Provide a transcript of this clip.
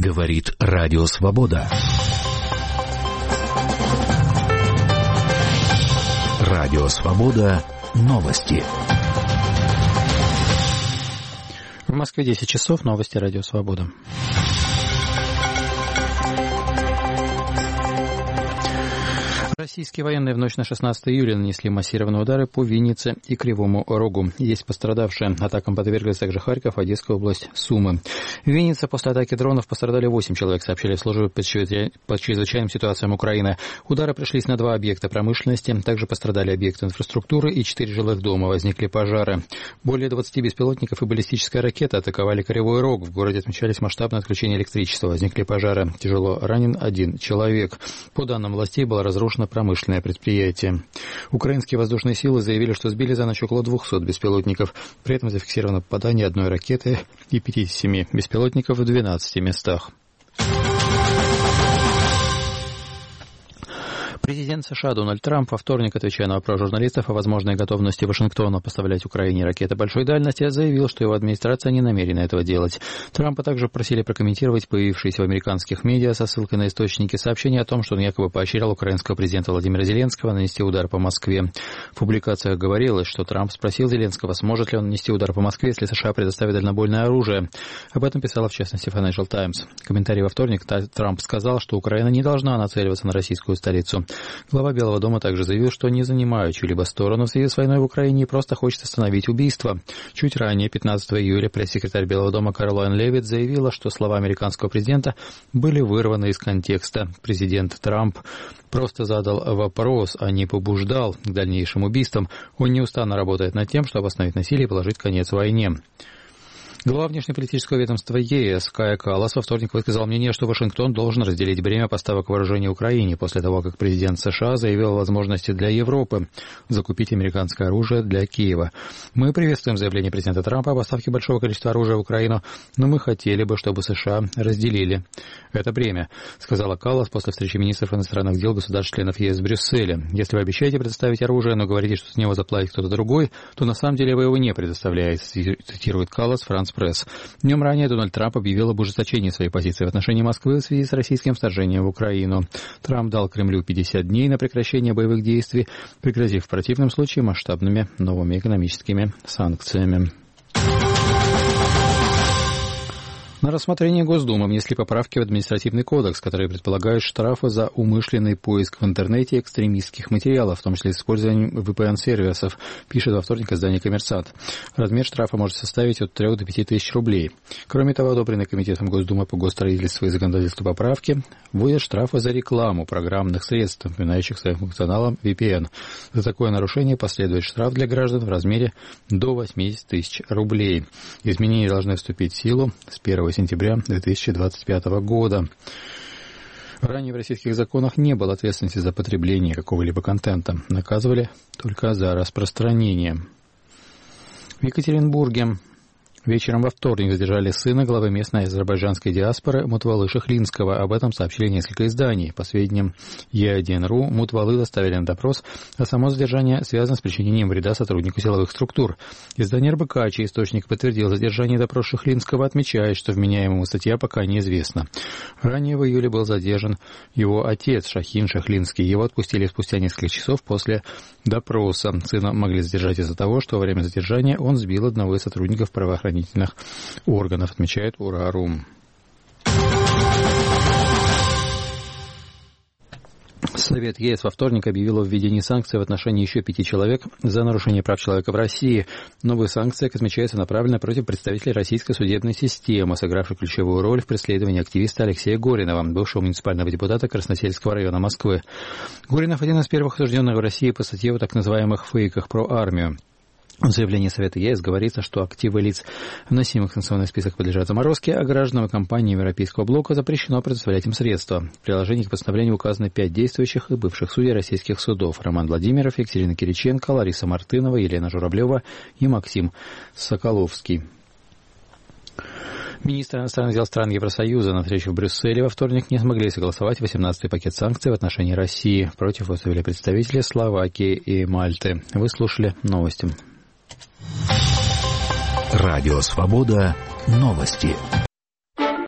Говорит Радио Свобода. Радио Свобода. Новости. В Москве 10 часов. Новости Радио Свобода. Российские военные в ночь на 16 июля нанесли массированные удары по Виннице и Кривому Рогу. Есть пострадавшие. Атакам подверглись также Харьков, Одесская область, Сумы. В Виннице после атаки дронов пострадали 8 человек, сообщили в службе по чрезвычайным ситуациям Украины. Удары пришлись на 2 объекта промышленности. Также пострадали объекты инфраструктуры и 4 жилых дома. Возникли пожары. Более 20 беспилотников и баллистическая ракета атаковали Кривой Рог. В городе отмечались масштабные отключения электричества. Возникли пожары. Тяжело ранен 1 человек. По данным властей, было разрушено промышленное предприятие. Украинские воздушные силы заявили, что сбили за ночь около 200 беспилотников. При этом зафиксировано попадание 1 ракеты и 57 беспилотников в 12 местах. Президент США Дональд Трамп во вторник, отвечая на вопрос журналистов о возможной готовности Вашингтона поставлять Украине ракеты большой дальности, заявил, что его администрация не намерена этого делать. Трампа также просили прокомментировать появившиеся в американских медиа со ссылкой на источники сообщения о том, что он якобы поощрял украинского президента Владимира Зеленского нанести удар по Москве. В публикациях говорилось, что Трамп спросил Зеленского, сможет ли он нанести удар по Москве, если США предоставит дальнобойное оружие. Об этом писала в частности Financial Times. В комментарии во вторник Трамп сказал, что Украина не должна нацеливаться на российскую столицу. Глава Белого дома также заявил, что не занимает чью-либо сторону в связи с войной в Украине и просто хочет остановить убийство. Чуть ранее, 15 июля, пресс-секретарь Белого дома Каролайн Левитт заявила, что слова американского президента были вырваны из контекста. Президент Трамп просто задал вопрос, а не побуждал к дальнейшим убийствам. Он неустанно работает над тем, чтобы остановить насилие и положить конец войне. Глава внешнеполитического ведомства ЕС Кая Каллас во вторник высказал мнение, что Вашингтон должен разделить бремя поставок вооружений Украине после того, как президент США заявил о возможности для Европы закупить американское оружие для Киева. Мы приветствуем заявление президента Трампа о поставке большого количества оружия в Украину, но мы хотели бы, чтобы США разделили это бремя, сказала Каллас после встречи министров иностранных дел государств-членов ЕС в Брюсселе. Если вы обещаете предоставить оружие, но говорите, что с него заплатит кто-то другой, то на самом деле вы его не предоставляете, цитирует Каллас France Пресс. Днем ранее Дональд Трамп объявил об ужесточении своей позиции в отношении Москвы в связи с российским вторжением в Украину. Трамп дал Кремлю 50 дней на прекращение боевых действий, пригрозив в противном случае масштабными новыми экономическими санкциями. На рассмотрение Госдумы внесли поправки в административный кодекс, которые предполагают штрафы за умышленный поиск в интернете экстремистских материалов, в том числе с использованием VPN-сервисов, пишет во вторник издание «Коммерсант». Размер штрафа может составить от 3 до 5 тысяч рублей. Кроме того, одобренные Комитетом Госдумы по госстроительству и законодательству поправки вводят штрафы за рекламу программных средств, напоминающих своим функционалом VPN. За такое нарушение последует штраф для граждан в размере до 80 тысяч рублей. Изменения должны вступить в силу с 1 сентября 2025 года. Ранее в российских законах не было ответственности за потребление какого-либо контента. Наказывали только за распространение. В Екатеринбурге вечером во вторник задержали сына главы местной азербайджанской диаспоры Мутвалы Шахлинского. Об этом сообщили несколько изданий. По сведениям Е1.ру, Мутвалы доставили на допрос, а само задержание связано с причинением вреда сотруднику силовых структур. Издание РБК, чей источник подтвердил задержание и допрос Шахлинского, отмечает, что вменяемому статья пока неизвестна. Ранее в июле был задержан его отец Шахин Шахлинский. Его отпустили спустя несколько часов после допроса. Сына могли задержать из-за того, что во время задержания он сбил одного из сотрудников правоохранительных органов, отмечает УРА.ру. Совет ЕС во вторник объявил о введении санкций в отношении еще 5 человек за нарушение прав человека в России. Новые санкции, как отмечается, направлены против представителей российской судебной системы, сыгравшей ключевую роль в преследовании активиста Алексея Горинова, бывшего муниципального депутата Красносельского района Москвы. Горинов один из первых осужденных в России по статье о так называемых фейках про армию. В заявлении Совета ЕС говорится, что активы лиц, вносимых в санкционный список, подлежат заморозке, а гражданам и компаниям Европейского блока запрещено предоставлять им средства. В приложении к постановлению указаны 5 действующих и бывших судей российских судов: Роман Владимиров, Екатерина Кириченко, Лариса Мартынова, Елена Журавлева и Максим Соколовский. Министры иностранных дел стран Евросоюза на встрече в Брюсселе во вторник не смогли согласовать 18-й пакет санкций в отношении России. Против выступили представители Словакии и Мальты. Вы слушали новости. Радио Свобода. Новости.